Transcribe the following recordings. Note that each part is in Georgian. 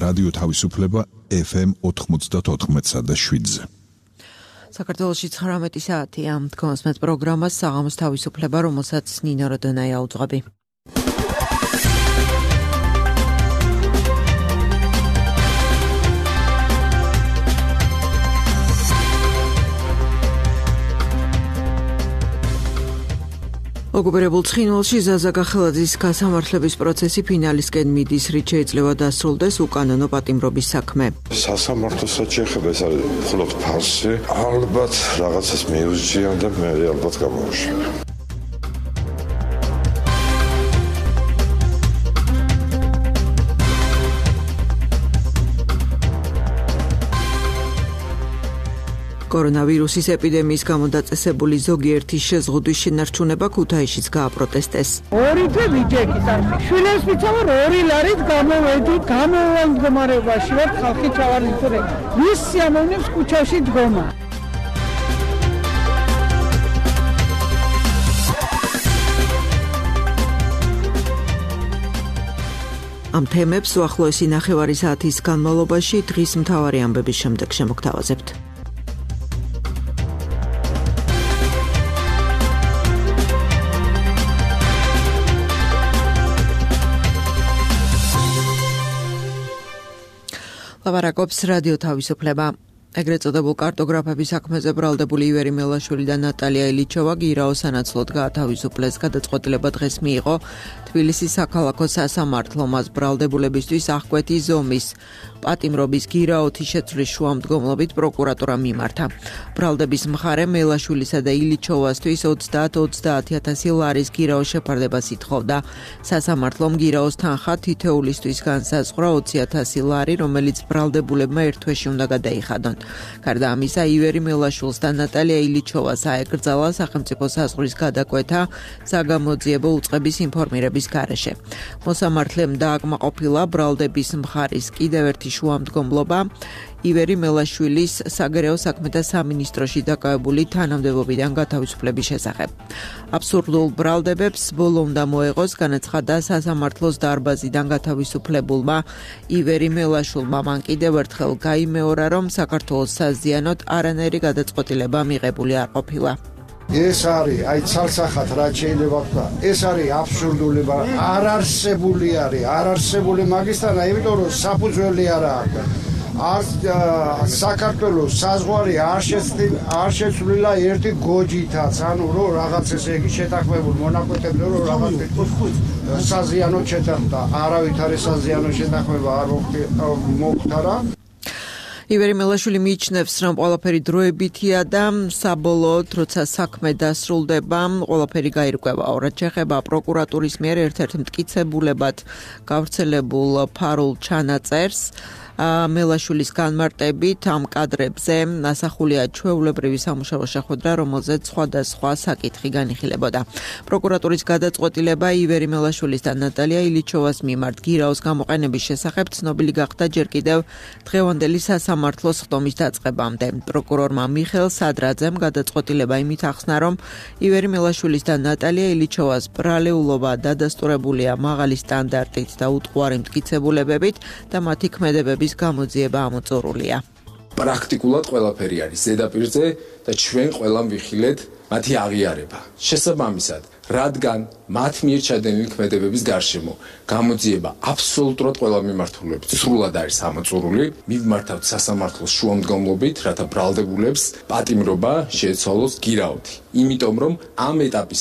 რადიო თავისუფლება FM 94.7-ზე. საქართველოში 19 საათია. თქვენს პროგრამას საღამოს თავისუფლება, რომელსაც ნინო როდონაია უძღვები. ოკუპირებულ ცხინვალში ზაზა გახელაძის გასამართლების პროცესი ფინალისკენ მიდის, რით შეიძლება დასრულდეს უკანონო პატიმრობის საქმე. სასამართლოსაც შეეხება, ეს არის მხოლოდ ფასი. ალბათ რაღაცას მიუძღიან და მე ალბათ გამოვაშალე. კორონავირუსის ეპიდემიის გამო დაწესებული ზოგიერთი შეზღუდვის შენარჩუნება ქუთაისშიც გააპროტესტეს. ორი თვე ბიჭექი წარსი. შვილებს მიცავარ 2 ლარით გამოვედით, გამოვან მდგომარეობაში ვარ, ხალხი ჩავარდიტურე. ვის სიამოვნებს ქუჩაში დგომა. ამ თემებს უახლოესი ნახევარი საათის განმავლობაში დღის მთავარი ამბების შემდეგ შემოგთავაზებთ. ლაპარაკობს რადიო თავისუფლება. ეგრეთ წოდებულ კარტოგრაფების საქმეზე ბრალდებული ივერი მელაშვილი და ნატალია ილიჩოვა გირაო სანაცვლოდ გაათავისუფლეს. გადაწყვეტილება დღეს მიიღო თბილისის საქალაქო სასამართლო. მას ბრალდებულებისთვის აღკვეთი ზომის პატიმრობის გირაოთის შეცვლის შუამდგომლობით პროკურატურა მიმართა. ბრალდების მხარე მელაშვილისა და ილიჩოვასთვის 30-30,000 ლარის გირაოს შეფარდებას ითხოვდა. სასამართლომ გირაოს თანხა თითოეულისთვის განსაზღვრა 20,000 ლარი, რომელიც ბრალდებულებმა ერთ თვეში უნდა გადაიხადონ. გარდა ამისა, ივერი მელაშვილს და ნატალია ილიჩოვას აეკრძალა სახელმწიფო საზღვრის გადაკვეთა საგამოძიებო უწყების ინფორმირების გარეშე. მოსამართლემ დააკმაყოფილა ბრალდების მხარის კიდევ ერთი შუამდგომლობა ივერი მელაშვილის საგარეო საქმეთა სამინისტროში დაკავებული თანამდებობიდან გათავისუფლების შესახებ. აბსურდულ ბრალდებებს ბოლო უნდა მოეღოს, განაცხადა სასამართლოს დარბაზიდან გათავისუფლებულმა ივერი მელაშვილმა. მან კიდევ ერთხელ გაიმეორა, რომ საქართველოს საზიანოდ არანაირი გადაწყვეტილება მიღებული არ ყოფილა. ეს არის, აი ცალსახად რაც შეიძლება ვთქვა, ეს არის აბსურდული, არ არსებული მაგისტრალა, იმიტომ რომ საფუძველი არა აქვს. საქართველოს საზღვარი არ შეცვლილა ერთი გოჯითაც, ანუ რომ რაღაც ესე იგი შეთანხმებული მონაკვეთებზე რომ რაღაც საზიანო შეთანხმება, არავითარი საზიანო შეთანხმება არ მოხდა. ივერი მელაშვილი მიიჩნევს, რომ ყველაფერი დროებითია და საბოლოოდ, როცა საქმე დასრულდება, ყველაფერი გაირკვევაო. რაც შეეხება პროკურატურის მიერ ერთ-ერთ მტკიცებულებად გავრცელებულ ფარულ ჩანაწერს, მელაშვილის განმარტებით ამ კადრებზე ასახულია ჩვეულებრივი სამუშაო შეხვედრა, რომელზეც სხვადასხვა საკითხი განიხილებოდა. პროკურატურის გადაწყვეტილება ივერი მელაშვილის და ნატალია ილიჩოვას მიმართ გირაოს გამოყენების შესახებ ცნობილი გახდა ჯერ კიდევ დღევანდელი სასამართლოს ხდომის დაწყებამდე. პროკურორმა მიხეილ სადრაძემ გადაწყვეტილება იმით ახსნა, რომ ივერი მელაშვილის და ნატალია ილიჩოვას ბრალეულობა დადასტურებულია მაღალი სტანდარტით და უტყუარი მტკიცებულებებით და მათი ქმედებების გამოძიება ამოწურულია. პრაქტიკულად ყველაფერი არის ზედაპირზე და ჩვენ ყველამ ვიხილეთ მათი აღიარება. შესაბამისად, რადგან მათ მიერ ჩადენილი ქმედებების გარშემო გამოძიება აბსოლუტურად ყველა მიმართულებით სრულად არის ამოწურული, მივმართავთ სასამართლოს შუამდგომლობით, რათა ბრალდებულებს პატიმრობა შეეცვალოს გირაოთი. იმიტომ რომ ამ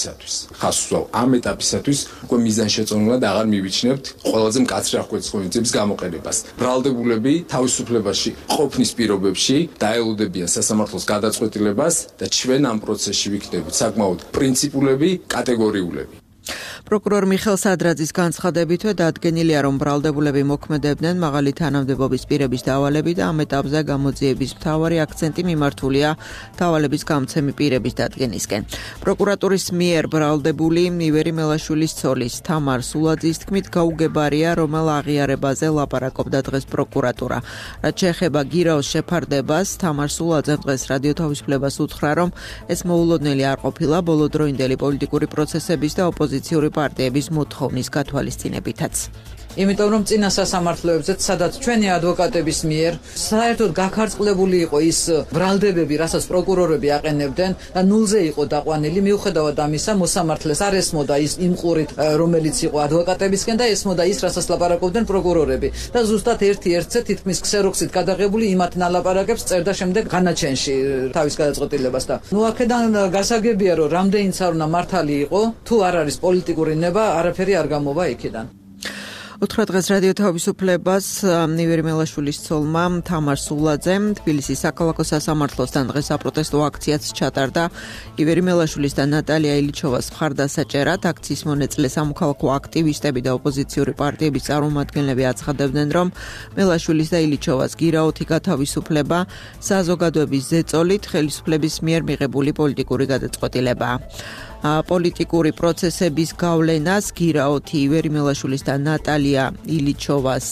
ეტაპისათვის უკვე მიზანშეწონილად აღარ მივიჩნევთ ყველაზე მკაცრი აღკვეთის ღონისძიების გამოყენებას. ბრალდებულები თავისუფლებაში ყოფნის პირობებში დაელოდებიან სასამართლოს გადაწყვეტილებას და ჩვენ ამ პროცესში ვიქნებით საკმაოდ პრინციპულები, კატეგორიულები. პროკურორ მიხეილ სადრაძის განცხადებითვე დადგენილია, რომ ბრალდებულები მოქმედებდნენ მაღალი თანამდებობის პირების დავალებით და ამ ეტაპზე გამოძიების მთავარი აქცენტი მიმართულია დავალების გამცემი პირების დადგენისკენ. პროკურატურის მიერ ბრალდებული ივერი მელაშვილის ცოლის თამარ სულაძის თქმით გაუგებარია, რომელ აღიარებაზე ლაპარაკობდა დღეს პროკურატურა. რაც შეეხება გირაოს შეფარდებას, თამარ სულაძემ დღეს რადიო თავისუფლებას უთხრა, რომ ეს მოულოდნელი არ ყოფილა ბოლოდროინდელი პოლიტიკური პროცესების და ოპოზიციური პარტიების მოთხოვნის გათვალისწინებითაც. იმიტომ რომ წინა სასამართლოებზეც სადაც ჩვენი ადვოკატების მიერ საერთოდ გაქარწყლებული იყო ის ბრალდებები, რასაც პროკურორები აყენებდნენ და ნულზე იყო დაყვანილი. მიუხედავად ამისა, მოსამართლეს არ ესმოდა ის იმყურით, რომელიც იყო ადვოკატებისკენ და ესმოდა ის, რასაც ლაპარაკობდნენ პროკურორები. და ზუსტად ერთ-ერთზე თითქმის ქსეროქსით გადაღებული იმათ ნალაპარაკებს წერდა შემდეგ განაჩენში თავის გადაწყვეტილებას და აქედან გასაგებია, რომ რამდენიც არ უნდა მართალი იყო, თუ არ არის პოლიტიკური ნება, არაფერი არ გამოვა იქიდან. უთხრა დღეს რადიო თავისუფლებას ნივერი მელაშვილის ცოლმა თამარ სულაძემ თბილისის საქალაქო სასამართლოსთან დღეს საპროტესტო აქციაც ჩატარდა. ივერი მელაშვილის და ნატალია ილიჩოვას მხარდასაჭერად აქციის მონაწილე სამოქალაქო აქტივისტები და ოპოზიციური პარტიების წარმომადგენლები აცხადებდნენ, რომ მელაშვილის და ილიჩოვას გირაოთი გათავისუფლება საზოგადოების ზეწოლით ხელისუფლების მიერ მიღებული პოლიტიკური გადაწყვეტილებაა. პოლიტიკური პროცესების გავლენას გირაოთი ივერი მელაშვილის და ნატალია ილიჩოვას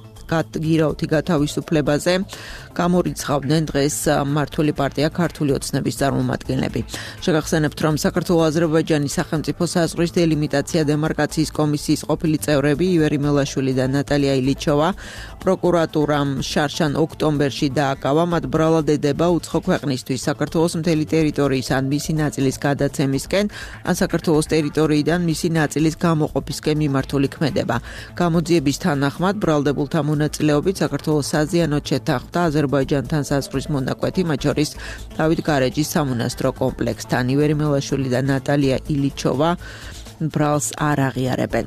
გირაოთი გათავისუფლებაზე გამორიცხავდნენ დღეს მმართველი პარტია ქართული ოცნების წარმომადგენლები. შეგახსენებთ, რომ საქართველო-აზერბაიჯანის სახელმწიფო საზღვრის დელიმიტაცია დემარკაციის კომისიის ყოფილი წევრები ივერი მელაშვილი და ნატალია ილიჩოვა პროკურატურამ შარშან ოქტომბერში დააკავა მათ ბრალადება უცხო ქვეყნისთვის საქართველოს მთელი ტერიტორიის ან მისი ნაწილის გადაცემისკენ ან საქართველოს ტერიტორიიდან მისი ნაწილის გამოყოფისკენ მიმართული ქმედება. გამოძიების თანახმად ბრალდებულთა მონაწილეობით საქართველოს საზიანოდ შეთანხმდა აზერბაიჯანთან საზღვრის მონაკვეთი, მათ შორის დავით გარეჯის სამონასტრო კომპლექსთან. ივერი მელაშვილი და ნატალია ილიჩოვა ბრალს არ აღიარებენ.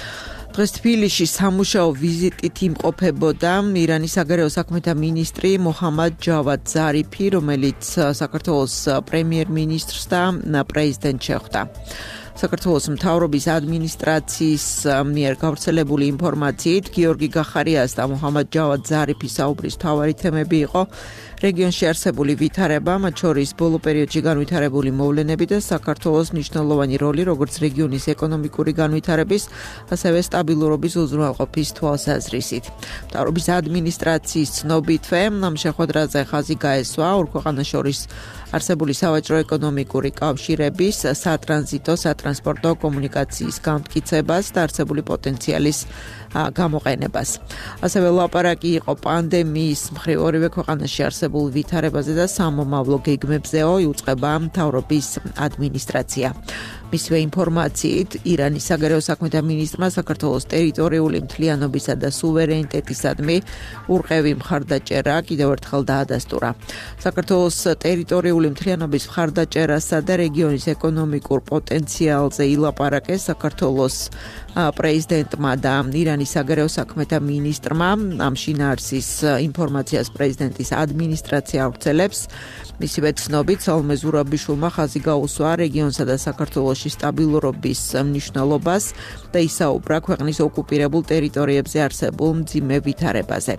დღეს თბილისში სამუშაო ვიზიტით იმყოფებოდა ირანის საგარეო საქმეთა მინისტრი მოჰამად ჯავად ზარიფი, რომელიც საქართველოს პრემიერ-მინისტრს და პრეზიდენტს შეხვდა. საქართველოს მთავრობის ადმინისტრაციის მიერ გავრცელებული ინფორმაციით გიორგი გახარიას და მოჰამად ჯავად ზარიფის საუბრის მთავარი თემები იყო რეგიონში არსებული ვითარება, მათ შორის ბოლო პერიოდში განვითარებული მოვლენები და საქართველოს მნიშვნელოვანი როლი როგორც რეგიონის ეკონომიკური განვითარების, ასევე სტაბილურობის უზრუნველყოფის თვალსაზრისით. მთავრობის ადმინისტრაციის ცნობითვე ამ შეხვედრაზე ხაზი გაესვა ორ ქვეყანას შორის არსებული სავაჭრო-ეკონომიკური კავშირების, სატრანზიტო, სატრანსპორტო კომუნიკაციის გამტკიცებას და არსებული პოტენციალის გამოყენებას. ასევე ლაპარაკი იყო პანდემიის მხრივ ორივე ქვეყანაში არსებულ ვითარებაზე და სამომავლო გეგმებზეო იუწყება მთავრობის ადმინისტრაცია. მისივე ინფორმაციით, ირანის საგარეო საქმეთა მინისტრმა საქართველოს ტერიტორიული მთლიანობისა და სუვერენიტეტისადმი ურყევი მხარდაჭერა კიდევ ერთხელ დაადასტურა. საქართველოს ტერიტორიული მთლიანობის მხარდაჭერასა და რეგიონის ეკონომიკურ პოტენციალზე ilაპარაკეს საქართველოს პრეზიდენტმა და ირანის საგარეო საქმეთა მინისტრმა. ამ შინაარსის ინფორმაციას პრეზიდენტის ადმინისტრაცია ავრცელებს. მისივე ცნობით, სალომე ზურაბიშვილმა ხაზი გაუსვა რეგიონსა და საქართველოში სტაბილურობის მნიშვნელობას და ისაუბრა ქვეყნის ოკუპირებულ ტერიტორიებზე არსებულ მძიმე ვითარებაზე.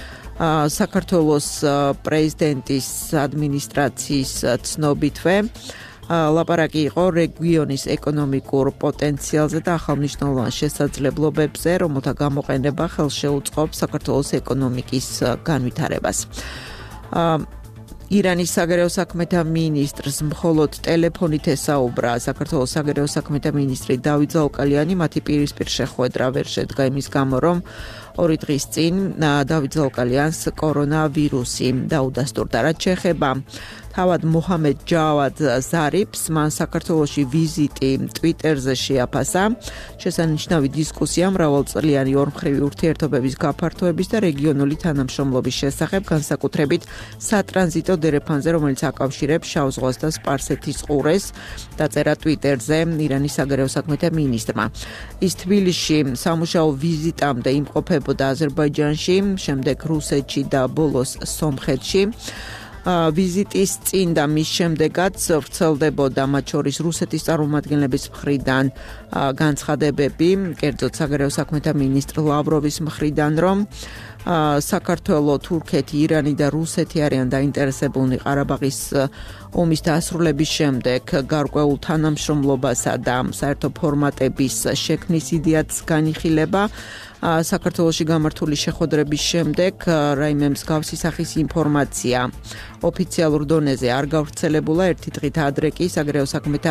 საქართველოს პრეზიდენტის ადმინისტრაციის ცნობითვე ლაპარაკი იყო რეგიონის ეკონომიკურ პოტენციალზე და ახალმნიშვნელოვან შესაძლებლობებზე, რომელთა გამოყენება ხელს შეუწყობს საქართველოს ეკონომიკის განვითარებას. ირანის საგარეო საქმეთა მინისტრს მხოლოდ ტელეფონით ესაუბრა საქართველოს საგარეო საქმეთა მინისტრი დავით ზალკალიანი, მათი პირისპირ შეხვედრა ვერ შედგა იმის გამო, რომ 2 დღის წინ დავით ზალკალიანს კორონავირუსი დაუდასტურდა. რაც შეეხება თავად მოჰამედ ჯავად ზარიფს, მან საქართველოში ვიზიტი ტვიტერზე შეაფასა. შესანიშნავი დისკუსია მრავალწლიანი ორმხრივი ურთიერთობების გაფართოების და რეგიონული თანამშრომლობის შესახებ, განსაკუთრებით სატრანზიტო დერეფანზე, რომელიც აკავშირებს შავ ზღვას და სპარსეთის ყურეს, დაწერა ტვიტერზე ირანის საგარეო საქმეთა მინისტრმა. ის თბილისში სამუშაო ვიზიტამდე იმყოფებოდა აზერბაიჯანში, შემდეგ რუსეთში და ბოლოს სომხეთში. ვიზიტის წინ და მის შემდეგაც ვრცელდებოდა მათ შორის რუსეთის წარმომადგენლების მხრიდან განცხადებები, კერძოდ საგარეო საქმეთა მინისტრ ლავროვის მხრიდან, რომ საქართველო, თურქეთი, ირანი და რუსეთი არიან დაინტერესებულნი ყარაბაღის ომის დასრულების შემდეგ გარკვეულ თანამშრომლობასა და საერთო ფორმატების შექმნის იდეაც განიხილება. საქართველოში გამართული შეხვედრების შემდეგ რაიმე მსგავსი სახის ინფორმაცია ოფიციალურ დონეზე არ გავრცელებულა. ერთი დღით ადრე კი საგარეო საქმეთა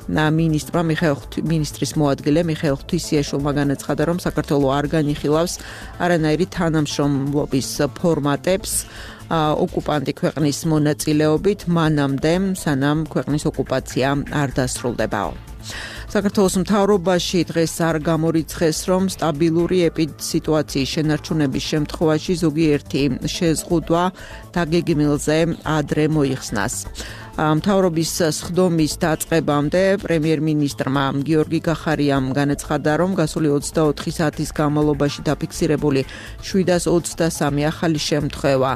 მინისტრის მოადგილე მიხეილ ღვთისიაშვილმა განაცხადა, რომ საქართველო არ განიხილავს არანაირი თანამშრომლობის ფორმატებს ოკუპანტი ქვეყნის მონაწილეობით მანამდე, სანამ ქვეყნის ოკუპაცია არ დასრულდებაო. საქართველოს მთავრობაში დღეს არ გამორიცხეს, რომ სტაბილური ეპიდსიტუაციის შენარჩუნების შემთხვევაში ზოგიერთი შეზღუდვა დაგეგმილზე ადრე მოიხსნას. მთავრობის სხდომის დაწყებამდე პრემიერ-მინისტრმა გიორგი გახარიამ განაცხადა, რომ გასული 24 საათის განმავლობაში დაფიქსირებული 723 ახალი შემთხვევა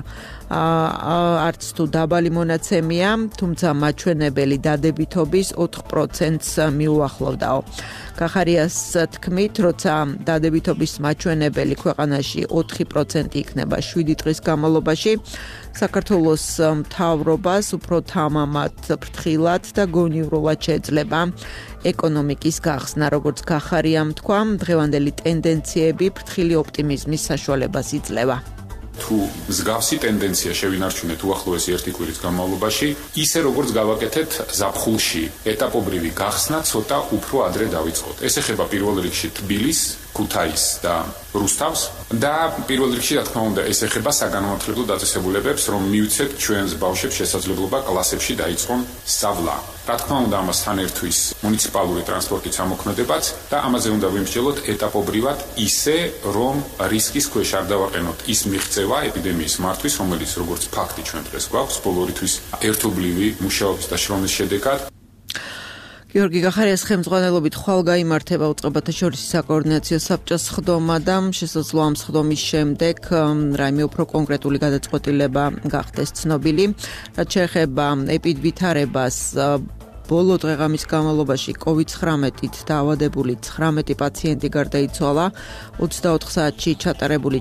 არც თუ დაბალი მონაცემია, თუმცა მაჩვენებელი დადებითობის 4%-ს მიუახლოვდაო. გახარიას თქმით, როცა დადებითობის მაჩვენებელი ქვეყანაში 4% იქნება 7 დღის განმავლობაში, საქართველოს მთავრობას უფრო თამამად, ფრთხილად და გონივრულად შეეძლება ეკონომიკის გახსნა. როგორც გახარიამ თქვა, დღევანდელი ტენდენციები ფრთხილი ოპტიმიზმის საშუალებას იძლევა. თუ მსგავსი ტენდენცია შევინარჩუნეთ უახლოესი ერთი კვირის განმავლობაში, ისე როგორც გავაკეთეთ ზაფხულში, ეტაპობრივი გახსნა ცოტა უფრო ადრე დავიწყოთ. ეს ეხება პირველ რიგში თბილისს, ქუთაისს და რუსთავს და პირველ რიგში, რა თქმა უნდა, ეს ეხება საგანმანათლებლო დაწესებულებებს, რომ მივცეთ ჩვენს ბავშვებს შესაძლებლობა კლასებში დაიწყონ სწავლა. რა თქმა უნდა, ამასთან ერთვის მუნიციპალური ტრანსპორტის ამოქმედებაც და ამაზე უნდა ვიმსჯელოთ ეტაპობრივად ისე, რომ რისკის ქვეშ არ დავაყენოთ ის მიღწევა ეპიდემიის მართვის, რომელიც როგორც ფაქტი ჩვენ დღეს გვაქვს, ბოლორითვის ერთობლივი მუშაობის და შრომის შედეგად. გიორგი გახარიას ხელმძღვანელობით ხვალ გაიმართება უწყებათა შორის საკოორდინაციო საბჭოს სხდომა და შესაძლოა ამ სხდომის შემდეგ რაიმე უფრო კონკრეტული გადაწყვეტილება გახდეს ცნობილი. რაც შეეხება ეპიდვითარებას, ბოლო დღეღამის განმავლობაში COVID-19-ით დაავადებული 19 პაციენტი გარდაიცვალა. 24 საათში ჩატარებული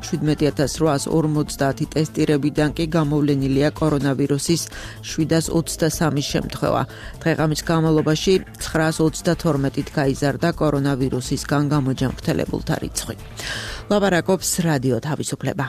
17850 ტესტირებიდან კი გამოვლენილია კორონავირუსის 723 შემთხვევა. დღეღამის განმავლობაში 932-ით გაიზარდა კორონავირუსისგან გამოჯანმრთელებულთა რიცხვი. ლაპარაკობს რადიო თავისუფლება.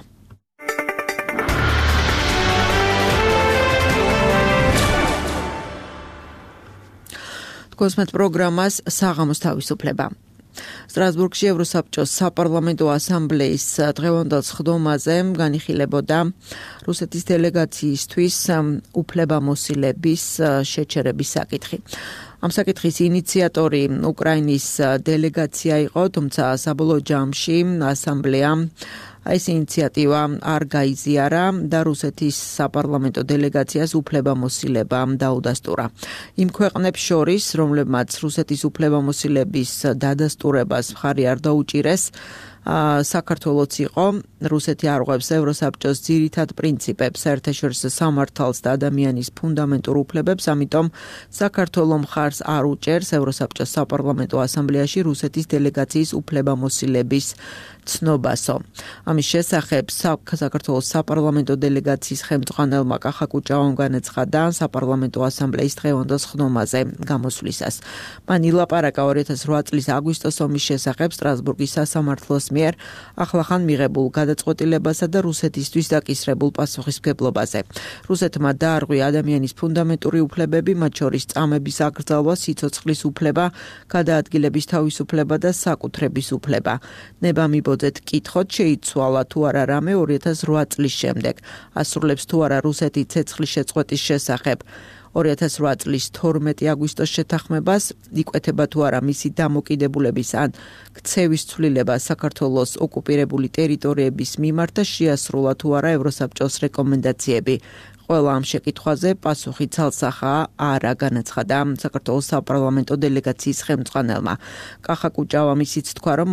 კონსმეთ პროგრამას საღამოს თავისუფლება. სტრასბურგში ევროსაბჭოს საპარლამენტო ასამბლეის დღევანდელ სხდომაზე განიხილებოდა რუსეთის დელეგაციისთვის უფლებამოსილების შეჩერების საკითხი. ამ საკითხის ინიციატორი უკრაინის დელეგაცია იყო, თუმცა საბოლოო ჯამში ასამბლეამ ეს ინიციატივა არ გაიზიარა და რუსეთის საპარლამენტო დელეგაციას უფლებამოსილება დაუდასტურა. იმ ქვეყნებს შორის, რომლებმაც რუსეთის უფლებამოსილების დადასტურებას მხარი არ დაუჭირეს, საქართველოც იყო. რუსეთი არღვევს ევროსაბჭოს ძირითად პრინციპებს, საერთაშორისო სამართალს და ადამიანის ფუნდამენტურ უფლებებს, ამიტომ საქართველო მხარს არ უჭერს ევროსაბჭოს საპარლამენტო ასამბლეაში რუსეთის დელეგაციის უფლებამოსილების ცნობასო. ამის შესახებ საქართველოს საპარლამენტო დელეგაციის ხელმძღვანელმა კახა კუჭავამ განაცხადა საპარლამენტო ასამბლეის დღევანდელ სხდომაზე გამოსვლისას. მან ილაპარაკა 2008 წლის აგვისტოს ომის შესახებ სტრასბურგის სასამართლოს მიერ ახლახან მიღებულ გადაწყვეტილებასა და რუსეთისთვის დაკისრებულ პასუხისმგებლობაზე. რუსეთმა დაარღვია ადამიანის ფუნდამენტური უფლებები, მათ შორის წამების აკრძალვა, სიცოცხლის უფლება, გადაადგილების თავისუფლება და საკუთრების უფლება. ნება მიბოძეთ კითხოთ, შეიცვალა თუ არა რამე 2008 წლის შემდეგ. ასრულებს თუ არა რუსეთი ცეცხლის შეწყვეტის შესახებ 2008 წლის 12 აგვისტოს შეთანხმებას, იკვეთება თუ არა მისი დამოკიდებულების ან ქცევის ცვლილება საქართველოს ოკუპირებული ტერიტორიების მიმართ და შეასრულა თუ არა ევროსაბჭოს რეკომენდაციები. ყველა ამ შეკითხვაზე პასუხი ცალსახაა არა, განაცხადა საქართველოს საპარლამენტო დელეგაციის ხელმძღვანელმა. კახა კუჭავამ ისიც თქვა, რომ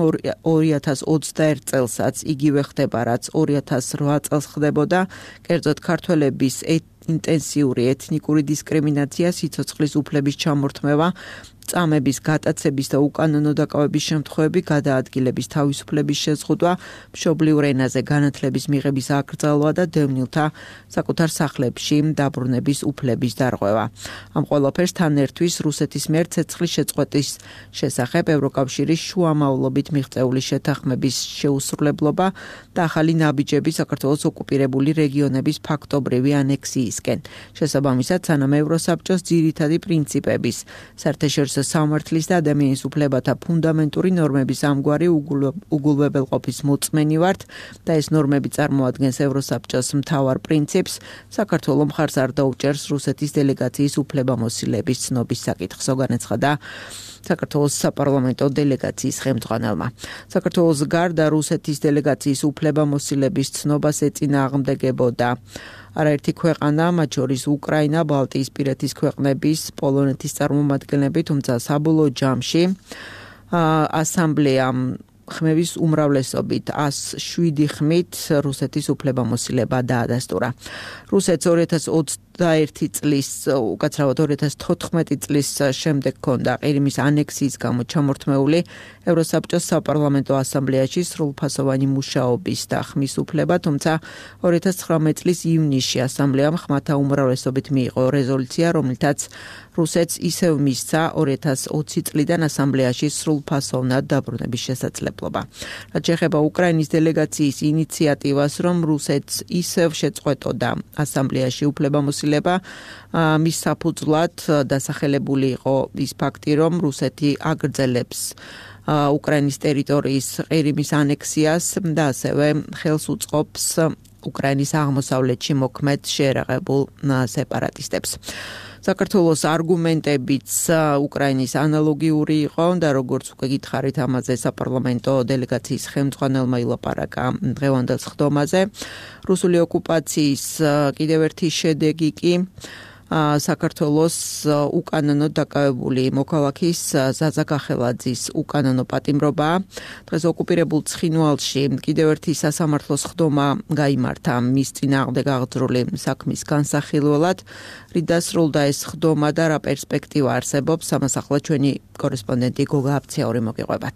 2021 წელსაც იგივე ხდება, რაც 2008 წელს ხდებოდა, კერძოდ ქართველების ინტენსიური ეთნიკური დისკრიმინაცია, სიცოცხლის უფლების ჩამორთმევა, წამების, გატაცების და უკანონო დაკავების შემთხვევები, გადაადგილების თავისუფლების შეზღუდვა, მშობლიურ ენაზე განათლების მიღების აკრძალვა და დევნილთა საკუთარ სახლებში დაბრუნების უფლების დარღვევა. ამ ყველაფერს თან ერთვის რუსეთის მიერ ცეცხლის შეწყვეტის შესახებ ევროკავშირის შუამავლობით მიღწეული შეთანხმების შეუსრულებლობა და ახალი ნაბიჯები საქართველოს ოკუპირებული რეგიონების ფაქტობრივი ანექსიისკენ. შესაბამისად, სანამ ევროსაბჭოს ძირითადი პრინციპების საერთაშორისო სამართლის და ადამიანის უფლებათა ფუნდამენტური ნორმების ამგვარი უგულვებელყოფის მოწმენი ვართ და ეს ნორმები წარმოადგენს ევროსაბჭოს მთავარ პრინციპს, საქართველოს მხარს არ დაუჭერს რუსეთის დელეგაციის უფლებამოსილების ცნობის საკითხს, განაცხადა საქართველოს საპარლამენტო დელეგაციის ხელმძღვანელმა. საქართველოს გარდა რუსეთის დელეგაციის უფლებამოსილების ცნობას ეწინააღმდეგებოდა არაერთი ქვეყანა, მათ შორის უკრაინა, ბალტიისპირეთის ქვეყნების, პოლონეთის წარმომადგენლები, თუმცა საბოლოო ჯამში ასამბლეამ ხმების უმრავლესობით 107 ხმით რუსეთის უფლებამოსილება დაადასტურა. რუსეთს 2021 წლის, უკაცრავად 2014 წლის შემდეგ ჰქონდა ყირიმის ანექსიის გამო ჩამორთმეული ევროსაბჭოს საპარლამენტო ასამბლეაში სრულფასოვანი მუშაობის და ხმის უფლება, თუმცა 2019 წლის ივნისში ასამბლეამ ხმათა უმრავლესობით მიიღო რეზოლუცია, რომლითაც რუსეთს ისევ მისცა 2020 წლიდან ასამბლეაში სრულფასოვნად დაბრუნების შესაძლებლობა. რაც შეეხება უკრაინის დელეგაციის ინიციატივას, რომ რუსეთს ისევ შეწყვეტოდა ასამბლეაში უფლებამოსილება, მის საფუძვლად დასახელებული იყო ის ფაქტი, რომ რუსეთი აგრძელებს უკრაინის ტერიტორიის ყირიმის ანექსიას და ასევე ხელს უწყობს უკრაინის აღმოსავლეთში მოქმედ შეერაღებულ სეპარატისტებს. საქართველოს არგუმენტებიც უკრაინის ანალოგიური იყო და როგორც უკვე გითხარით, ამაზე საპარლამენტო დელეგაციის ხელმძღვანელმა ილაპარაკა დღევანდელ სხდომაზე. რუსული ოკუპაციის კიდევ ერთი შედეგი კი საქართველოს უკანონო დაკავებული მოქალაქის ზაზა გახელაძის უკანონო პატიმრობა. დღეს ოკუპირებულ ცხინვალში კიდევ ერთი სასამართლო სხდომა გაიმართა მის წინააღმდეგ აღძრული საქმის განსახილველად. რით დასრულდა ეს სხდომა და რა პერსპექტივა არსებობს, ამას ახლა ჩვენი კორესპონდენტი გოგა აფციური მოგიყვებათ.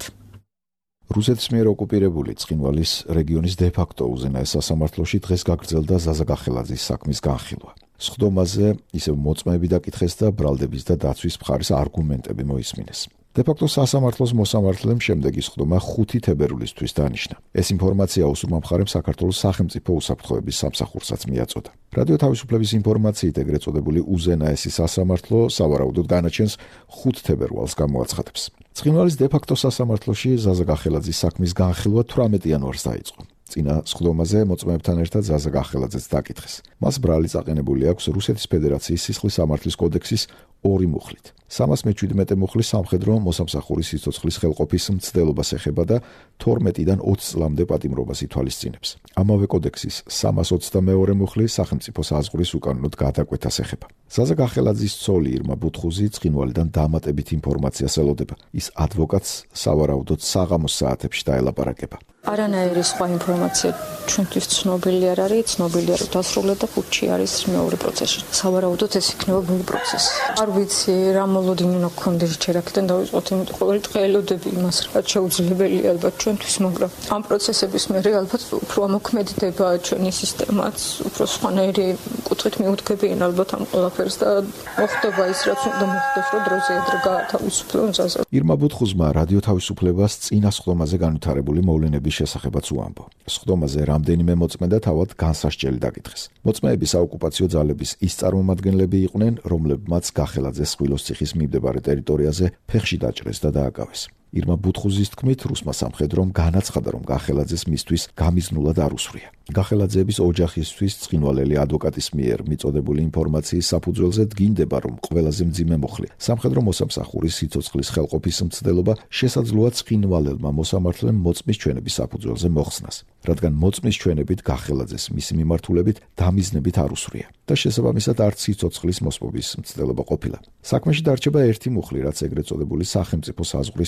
რუსეთის მიერ ოკუპირებული ცხინვალის რეგიონის დე-ფაქტო უზენაეს სასამართლოში დღეს გაგრძელდა ზაზა გახელაძის საქმის განხილვა. სხდომაზე ისევ მოწმეები დაკითხეს და ბრალდების და დაცვის მხარის არგუმენტები მოისმინეს. დე-ფაქტო სასამართლოს მოსამართლემ შემდეგი სხდომა 5 თებერვლისთვის დანიშნა. ეს ინფორმაცია უსურმა მხარემ საქართველოს სახელმწიფო უსაფრთხოების სამსახურსაც მიაწოდა. რადიო თავისუფლების ინფორმაციით ეგრეთ წოდებული უზენაესი სასამართლო სავარაუდოდ განაჩენს 5 თებერვალს გამოაცხადებს. ცხინვალის დე-ფაქტო სასამართლოში ზაზა გახელაძის საქმის განხილვა 18 იანვარს დაიწყო. წინა სხდომაზე მოწმეებთან ერთად ზაზა გახელაძეც დაკითხეს. მას ბრალი წაყენებული აქვს რუსეთის ფედერაციის სისხლის სამართლის კოდექსის 2 მუხლით. 317 მუხლის სამხედრო მოსამსახურის სიცოცხლის ხელყოფის მცდელობას ეხება და 12-დან 20 წლამდე პატიმრობას ითვალისწინებს. ამავე კოდექსის 322 მუხლის სახელმწიფო საზღვრის უკანონოდ გადაკვეთას ეხება. ზაზა გახელაძის ცოლი ირმა ბუთხუზი ცხინვალიდან დამატებით ინფორმაციას ელოდება. ის ადვოკატს სავარაუდოდ საღამოს საათებში დაელაპარაკება. არანაირი სხვა ინფორმაცია ჩვენთვის ცნობილი არ არის, ცნობილია რომ დასრულდა და ხუთში არის მეორე პროცესი. სავარაუდოდ ეს იქნება ბოლო პროცესი. არ ვიცი რა მოლოდინი უნდა გქონდეს ჯერაკიდან დავიწყოთ, იმიტომ ყოველი დღე ელოდები იმას, რაც შეუძლებელია ალბათ ჩვენთვის, მაგრამ ამ პროცესების მერე ალბათ უფრო ამოქმედდება ჩვენი სისტემაც, უფრო სხვანაირი კუთხით მიუდგებიან ალბათ ამ ყველაფერს და მოხდება ის, რაც უნდა მოხდეს, რომ დროზე ადრე გაათავისუფლონ ზაზა. ირმა ბუთხუზმა რადიო თავისუფლებას წინა სხდომაზე განვითარებული მოვლენების შესახებაც უამბო. სხდომაზე რამდენიმე მოწმე და თავად განსასჯელი დაკითხეს. მოწმეები საოკუპაციო ძალების ის წარმომადგენლები იყვნენ, რომლებმაც გახელაძეს სხვილოს ციხის მიმდებარე ტერიტორიაზე ფეხში დაჭრეს და დააკავეს. ირმა ბუთხუზის თქმით, რუსმა სამხედრომ განაცხადა, რომ გახელაძეს მისთვის გამიზნულად არ უსვრია. გახელაძეების ოჯახისთვის ცხინვალელი ადვოკატის მიერ მიწოდებული ინფორმაციის საფუძველზე დგინდება, რომ ყველაზე მძიმე მოხლე სამხედრო მოსამსახურის სიცოცხლის ხელყოფის მცდელობა შესაძლოა ცხინვალელმა მოსამართლემ მოწმის ჩვენების საფუძველზე მოხსნას, რადგან მოწმის ჩვენებით გახელაძეს მისი მიმართულებით დამიზნებით არ უსვრია და შესაბამისად არც სიცოცხლის მოსპობის მცდელობა ყოფილა. საქმეში დარჩება ერთი მუხლი, რაც ეგრეთ წოდებული სახელმწიფო საზღვრის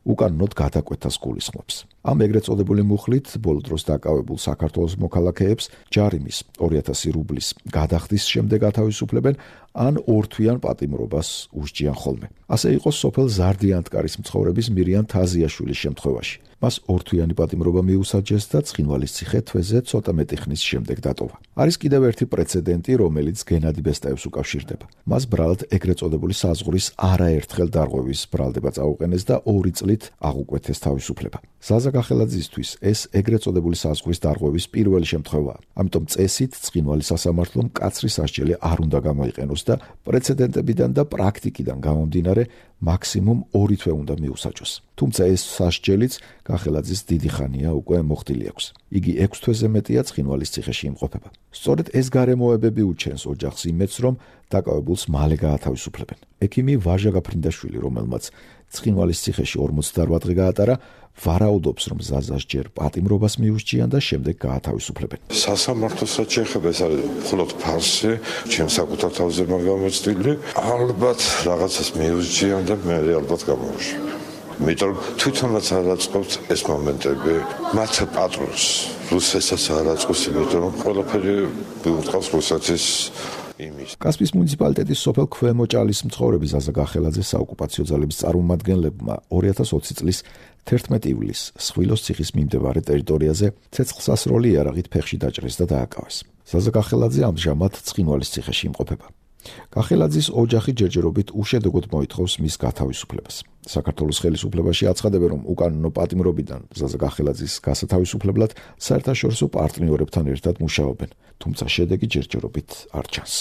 უკანონოდ გადაკვეთას გულისხმობს. ამ ეგრეთ წოდებული მუხლით ბოლო დროს დაკავებულ საქართველოს მოქალაქეებს ჯარიმის 2000 რუბლის გადახდის შემდეგ ათავისუფლებენ ან ორთვიან პატიმრობას უსჯიან ხოლმე. ასე იყო სოფელ ზარდიანტკარის მცხოვრების მირიან თაზიაშვილის შემთხვევაში. მას ორთვიანი პატიმრობა მიუსაჯეს და ცხინვალის ციხე თვეზე ცოტა მეტი ხნის შემდეგ დატოვა. არის კიდევ ერთი პრეცედენტი, რომელიც გენადი ბესტაევს უკავშირდება. მას ბრალად ეგრეთ წოდებული საზღვრის არაერთხელ დარღვევის ბრალდება წაუყენეს და 2 წლით აღუკვეთეს თავისუფლება. ზაზა გახელაძისთვის ეს ეგრეთ წოდებული საზღვრის დარღვევის პირველი შემთხვევაა. ამიტომ წესით ცხინვალის სასამართლომ მკაცრი სასჯელი არ უნდა გამოიყენოს და პრეცედენტებიდან და პრაქტიკიდან გამომდინარე მაქსიმუმ 2 თვე უნდა მიუსაჯოს. თუმცა ეს სასჯელიც გახელაძის დიდი ხანია უკვე მოხდილი აქვს. იგი 6 თვეზე მეტია ცხინვალის ციხეში იმყოფება. სწორედ ეს გარემოებები უჩენს ოჯახს იმედს, რომ დაკავებულს მალე გაათავისუფლებენ. ექიმი ვაჟა გაფრინდაშვილი, რომელმაც ცხინვალის ციხეში 48 დღე გაატარა, ვარაუდობს, რომ ზაზას ჯერ პატიმრობას მიუსჯიან და შემდეგ გაათავისუფლებენ. სასამართლოსაც შეეხება, ეს არის მხოლოდ ფარსი, ჩემს საკუთარ თავზე მაგამოწდილი. ალბათ რაღაცას მიუსჯიან და მე ალბათ გამოვაშვა. იმიტომ თვითონაც არ აწყობთ ეს მომენტები მათ პატრონს, რუსეთსაც არ აწყობს, იმიტომ რომ ყველაფერი მიუწყავს რუსეთის იმის. კასპიის მუნიციპალიტეტის სოფელ ქვემოჭალის მცხოვრები ზაზა გახელაძე საოკუპაციო ძალების წარმომადგენლებმა 2020 წლის 11 ივლისს სხვილოს ციხის მიმდებარე ტერიტორიაზე ცეცხლსასროლი იარაღით ფეხში დაჭრეს და დააკავეს. ზაზა გახელაძე ამჟამად ცხინვალის ციხეში იმყოფება. გახელაძის ოჯახი ჯერჯერობით უშედეგოდ მოითხოვს მის გათავისუფლებას. საქართველოს ხელისუფლებაში აცხადებენ, რომ უკანონო პატიმრობიდან ზაზა გახელაძის გასათავისუფლებლად საერთაშორისო პარტნიორებთან ერთად მუშაობენ, თუმცა შედეგი ჯერჯერობით არ ჩანს.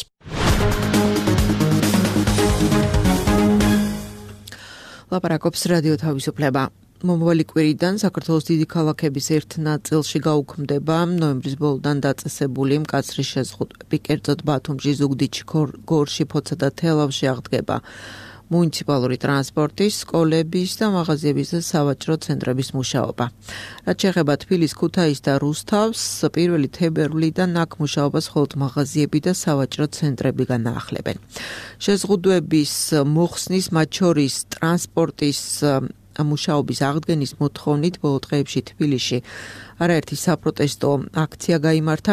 ლაპარაკობს რადიო თავისუფლება. მომავალი კვირიდან საქართველოს დიდი ქალაქების ერთ ნაწილში გაუქმდება ნოემბრის ბოლოდან დაწესებული მკაცრი შეზღუდვები. კერძოდ ბათუმში, ზუგდიდში, გორში, ფოცა და თელავში აღდგება მუნიციპალური ტრანსპორტის, სკოლების და მაღაზიების და სავაჭრო ცენტრების მუშაობა. რაც შეეხება თბილისს, ქუთაისს და რუსთავს, 1 თებერვლიდან აქ მუშაობას მხოლოდ მაღაზიები და სავაჭრო ცენტრები განაახლებენ. შეზღუდვების მოხსნის, მათ შორის ტრანსპორტის მუშაობის აღდგენის მოთხოვნით ბოლო დღეებში თბილისში არაერთი საპროტესტო აქცია გაიმართა.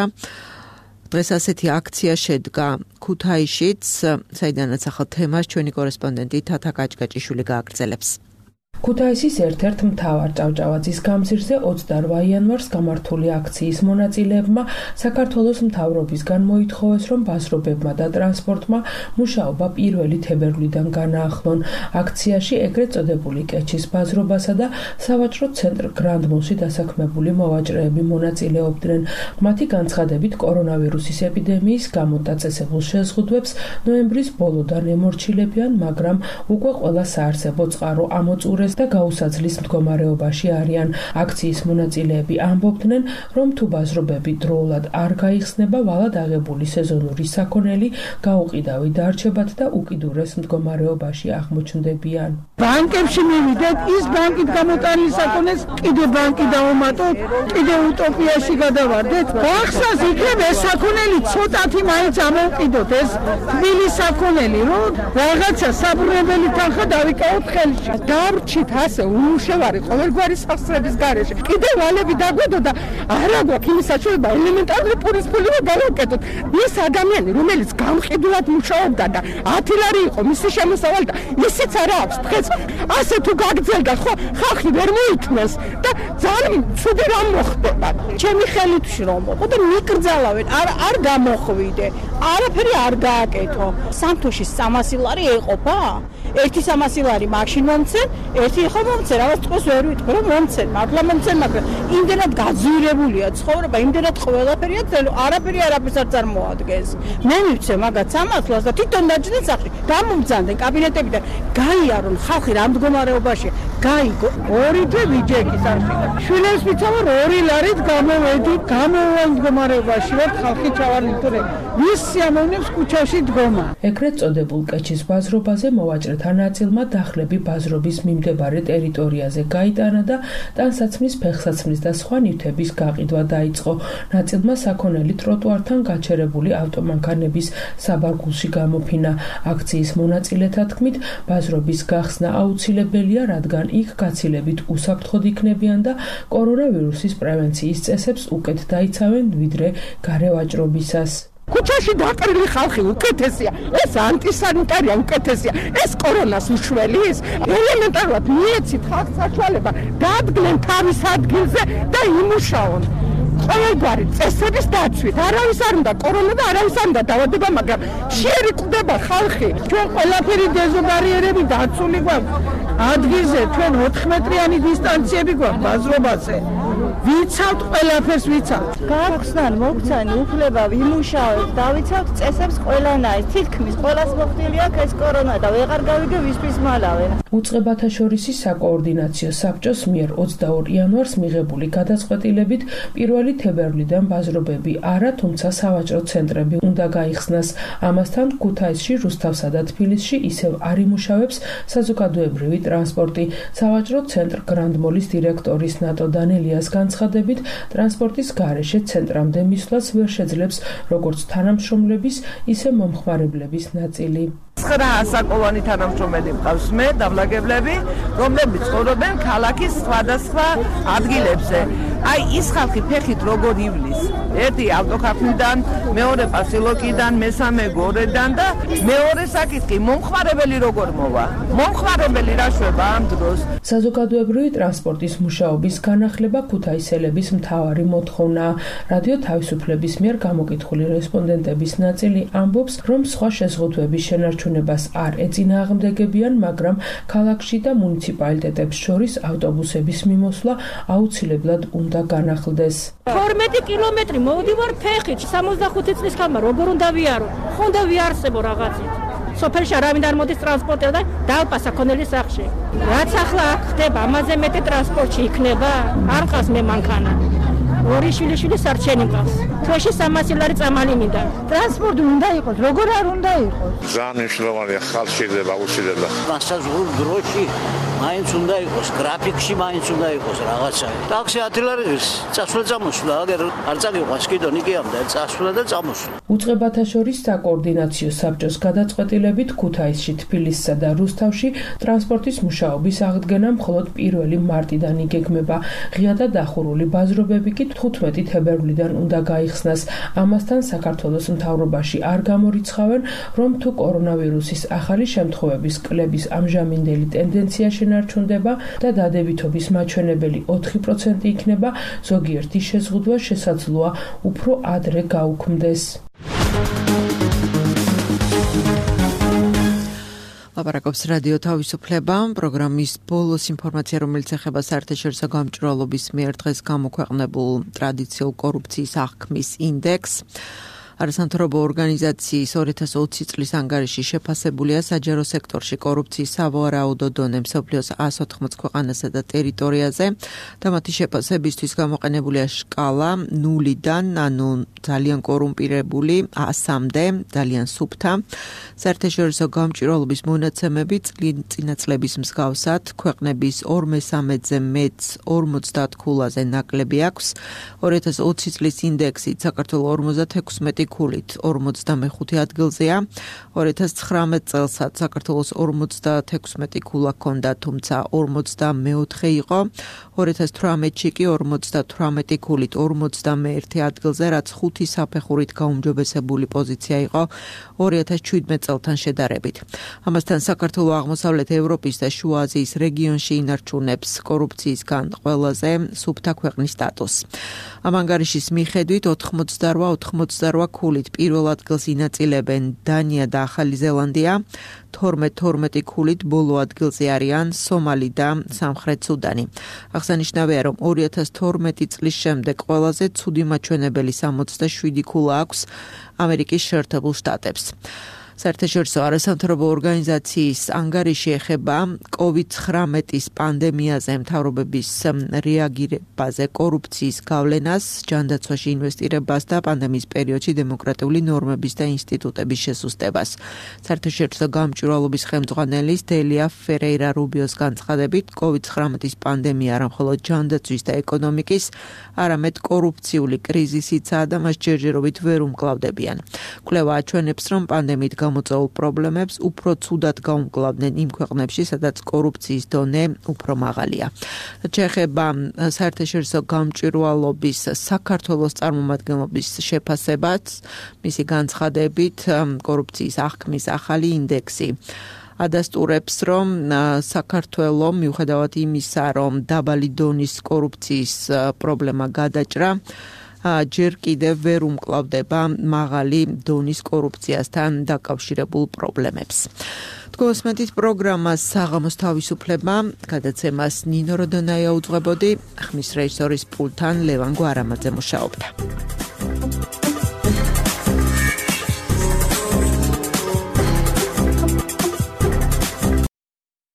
დღეს ასეთი აქცია შედგა ქუთაისშიც, საიდანაც ახალ თემას ჩვენი კორესპონდენტი თათა კაჭკაჭიშვილი გააგრძელებს. ქუთაისის ერთ-ერთ მთავარ ჭავჭავაძის გამზირზე 28 იანვარს გამართული აქციის მონაწილეებმა საქართველოს მთავრობისგან მოითხოვეს, რომ ბაზრობებმა და ტრანსპორტმა მუშაობა 1 თებერვლიდან განაახლონ. აქციაში ეგრეთ წოდებული კეჩის ბაზრობასა და სავაჭრო ცენტრ გრანდმოლში დასაქმებული მოვაჭრეები მონაწილეობდნენ. მათი განცხადებით, კორონავირუსის ეპიდემიის გამო დაწესებულ შეზღუდვებს ნოემბრის ბოლოდან ემორჩილებიან, მაგრამ უკვე ყველა საარსებო წყარო ამოწურეს და გაუსაძლის მდგომარეობაში არიან. აქციის მონაწილეები ამბობდნენ, რომ თუ ბაზრობები დროულად არ გაიხსნება, ვალად აღებული სეზონური საქონელი გაუყიდავი დარჩებათ და უკიდურეს მდგომარეობაში აღმოჩნდებიან. ბანკებში მივიდეთ, ის ბანკით გამოტანილი საქონელს კიდე ბანკი დავუმატოთ, კიდე უტოპიაში გადავარდეთ. ახსას იქნებ ეს საქონელი ცოტათი მაინც ამოვყიდოთ, ეს თბილი საქონელი, რომ რაღაცა საბრუნებელი თანხა დავიკავოთ ხელში. დავრჩით ასე უმუშევარი ყოველგვარი სახსრების გარეშე. კიდე ვალები დაგვედო და არა გვაქვს იმის საშუალება ელემენტარული პურის ფული გავაკეთოთ. ის ადამიანი, რომელიც გამყიდულად მუშაობდა და 10 ლარი იყო მისი შემოსავალი და ისიც არა აქვს დღეს ასე თუ გაგძელდა, ხო, ხალხი ვერ მოითმეს და ძალიან ცუდი რამ მოხდება. ჩემი ხელით შრომობ და მიკრძალავენ, არ გამოხვიდე. არაფერი არ გააკეთო. სამთოში 300 ლარი ეყოფა? ერთი 300 ლარი მაშინ მომცენ, ერთი ხო მომცენ, რაღაც წყოს ვერ ვიტყვი რომ მომცენ, მართლა მომცენ, მაგრამ იმდენად გაძვირებულია ცხოვრება, იმდენად ყველაფერია, არაფერი არაფერს არ წარმოადგენს. მე მივცე მაგათ სამართლას და თვითონ დაჭდენ სახში, გამომძანდნენ კაბინეტებიდან, გაიარონ ხალხი რა მდგომარეობაში, გაიგო 2 თვე ვიჯექის არ შეიძლება. შვილებს ვიცავ 2 ლარით გამოვედით, გამოვალ მდგომარეობაში ვარ, ხალხი ჩავარდით, თორე ვის სიამოვნებს ქუჩაში დგომა. ეგრეთ წოდებულ კეჩის ბაზრობაზე მოვაჭრე მომხრეთა ნაწილმა დახლები ბაზრობის მიმდებარე ტერიტორიაზე გაიტანა და ტანსაცმლის, ფეხსაცმლის და სხვა ნივთების გაყიდვა დაიწყო. ნაწილმა საქონელი ტროტუართან გაჩერებული ავტომანქანების საბარგულში გამოფინა. აქციის მონაწილეთა თქმით, ბაზრობის გახსნა აუცილებელია, რადგან იქ გაცილებით უსაფრთხოდ იქნებიან და კორონავირუსის პრევენციის წესებს უკეთ დაიცავენ ვიდრე გარევაჭრობისას. ქუჩაში დაყრილი ხალხი უკეთესია, ეს ანტისანიტარია უკეთესია, ეს კორონას უშველის. ელემენტარულად მიეცით ხალხს საშუალება დადგნენ თავის ადგილზე და იმუშაონ. ყოველგვარი წესების დაცვით, არავის არ უნდა კორონა და არავის არ უნდა დაავადება, მაგრამ შეერი კვდება ხალხი. ჩვენ ყველაფერი დეზობარიერები დაცული გვაქვს. ადგილზე ჩვენ 4 მეტრიანი დისტანციები გვაქვს ბაზრობაზე. ვიცავთ ყველაფერს ვიცავთ. გახსნან მოგცანი უფლება ვიმუშაოთ, დავიცავთ წესებს ყველანაირ. თითქმის ყველას მოხდილი აქვს ეს კორონა და ვეღარ გავიგე ვისთვის მალავენ. უწყებათა შორისი საკოორდინაციო საბჭოს მიერ 22 იანვარს მიღებული გადაწყვეტილებით 1 თებერვლიდან ბაზრობები არა, თუმცა სავაჭრო ცენტრები უნდა გაიხსნას. ამასთან ქუთაისში, რუსთავსა და თბილისში ისევ არ იმუშავებს საზოგადოებრივი ტრანსპორტი. სავაჭრო ცენტრ გრანდმოლის დირექტორის ნატო დანელიას განცხადებით, ტრანსპორტის გარეშე ცენტრამდე მისვლას ვერ შეძლებს როგორც თანამშრომლების, ისე მომხმარებლების ნაწილი. 9 ასაკოვანი თანამშრომელი მყავს მე დავლაგებლები, რომლებიც ცხოვრობენ ქალაქის სხვადასხვა ადგილებზე. აი ის ხალხი ფეხით როგორ ივლის. ერთი ავტოქარხნიდან, მეორე პასილოკიდან, მესამე გორედან და მეორე საკითხი მომხმარებელი როგორ მოვა. მომხმარებელი რა შვება ამ დროს. საზოგადოებრივი ტრანსპორტის მუშაობის განახლება ქუთაისელების მთავარი მოთხოვნაა. რადიო თავისუფლების მიერ გამოკითხული რესპონდენტების ნაწილი ამბობს, რომ სხვა შეზღუდვების შენარჩუნებას არ ეწინააღმდეგებიან, მაგრამ ქალაქში და მუნიციპალიტეტებს შორის ავტობუსების მიმოსვლა აუცილებლად უნდა განახლდეს. 12 კილომეტრი მოვდივარ ფეხით, 65 წლის ხანმა როგორ უნდა ვიარო? ხონდა ვიარსებო რაღაცით. სოფელში არავინ არ მოდის ტრანსპორტზე და დალპა საქონელი სახლში. რაც ახლა აქ ხდება, ამაზე მეტი ტრანსპორტში იქნება? არ ყავს მე მანქანა. ორი შვილიშვილი სარჩენი მყავს. თვეში 300 ლარი წამალი მინდა. ტრანსპორტი უნდა იყოს, როგორ არ უნდა იყოს? ძალიან მნიშვნელოვანია, ხალხი შეიძლება აუცილებლად. მასაზღვრულ დროში მაინც უნდა იყოს, გრაფიკში მაინც უნდა იყოს რაღაცა. ტაქსი 10 ლარი წასვლა წამოსვლა, აგერ არ წაგიყვანს კიდო ნიკიამდე წასვლა და წამოსვლა. უწყებათა შორის საკოორდინაციო საბჭოს გადაწყვეტილებით ქუთაისში, თბილისსა და რუსთავში ტრანსპორტის მუშაობის აღდგენა მხოლოდ 1 მარტიდან იგეგმება. ღია და დახურული ბაზრობები კი 15 თებერვლიდან უნდა გაიხსნას. ამასთან საქართველოს მთავრობაში არ გამორიცხავენ, რომ თუ კორონავირუსის ახალი შემთხვევების კლების ამჟამინდელი ტენდენცია შენარჩუნდება და დადებითობის მაჩვენებელი 4% იქნება, ზოგიერთი შეზღუდვა შესაძლოა უფრო ადრე გაუქმდეს. ლაპარაკობს რადიო თავისუფლება, პროგრამის ბოლოს ინფორმაცია, რომელიც ეხება საერთაშორისო გამჭვირვალობის მიერ დღეს გამოქვეყნებულ ტრადიციულ კორუფციის აღქმის ინდექსს. არასამთავრობო ორგანიზაციის 2020 წლის ანგარიში შეფასებულია საჯარო სექტორში კორუფციის სავარაუდო დონე მსოფლიოს 180 ქვეყანასა და ტერიტორიაზე და მათი შეფასებისთვის გამოყენებულია შკალა 0-დან, ანუ ძალიან კორუმპირებული 100-მდე, ძალიან სუფთა. საერთაშორისო გამჭვირვალობის მონაცემები წინა წლების მსგავსად ქვეყნების 2/3-ზე მეტს 50 ქულაზე ნაკლები აქვს. 2020 წლის ინდექსით საქართველოს 56 ქულით 45 ადგილზეა. 2019 წელსაც საქართველოს 56 ქულა ჰქონდა, თუმცა 44 იყო. 2018-ში კი 58 ქულით 51 ადგილზე, რაც 5 საფეხურით გაუმჯობესებული პოზიცია იყო 2017 წელთან შედარებით. ამასთან საქართველოს აღმოსავლეთ ევროპის და შუა აზიის რეგიონში ინარჩუნებს კორუფციისგან ყველაზე სუფთა ქვეყნის სტატუსს. ამ ანგარიშის მიხედვით 88 ქულით პირველ ადგილს ინაწილებენ დანია და ახალი ზელანდია, 12 ქულით ბოლო ადგილზე არიან სომალი და სამხრეთ სუდანი. აღსანიშნავია, რომ 2012 წლის შემდეგ ყველაზე ცუდი მაჩვენებელი 67 ქულა აქვს ამერიკის შეერთებულ შტატებს. საერთაშორისო არასამთავრობო ორგანიზაციის ანგარიში ეხება COVID-19-ის პანდემიაზე მთავრობების რეაგირებაზე, კორუფციის გავლენას, ჯანდაცვაში ინვესტირებას და პანდემიის პერიოდში დემოკრატიული ნორმების და ინსტიტუტების შესუსტებას. საერთაშორისო გამჭვირვალობის ხელმძღვანელის დელია ფერეირა რუბიოს განცხადებით, COVID-19-ის პანდემია არა მხოლოდ ჯანდაცვის და ეკონომიკის, არამედ კორუფციული კრიზისიცაა და მას ჯერჯერობით ვერ უმკლავდებიან. კვლევა აჩვენებს, რომ პანდემიით გამოწვეულ პრობლემებს უფრო ცუდად გაუმკლავდნენ იმ ქვეყნებში, სადაც კორუფციის დონე უფრო მაღალია. შეეხება საერთაშორისო გამჭვირვალობის საქართველოს წარმომადგენლობის შეფასებაც, მისი განცხადებით, კორუფციის აღქმის ახალი ინდექსი ადასტურებს, რომ საქართველო მიუხედავად იმისა, რომ დაბალი დონის კორუფციის პრობლემა გადაჭრა, ჯერ კიდევ ვერ უმკლავდება მაღალი დონის კორუფციასთან დაკავშირებულ პრობლემებს. თქვენსმენთ პროგრამას საღამოს თავისუფლება, გადაცემას ნინო როდონაია უძღვებოდი, ხმის რეჟისორის პულტთან ლევან გვარამაძე მუშაობდა.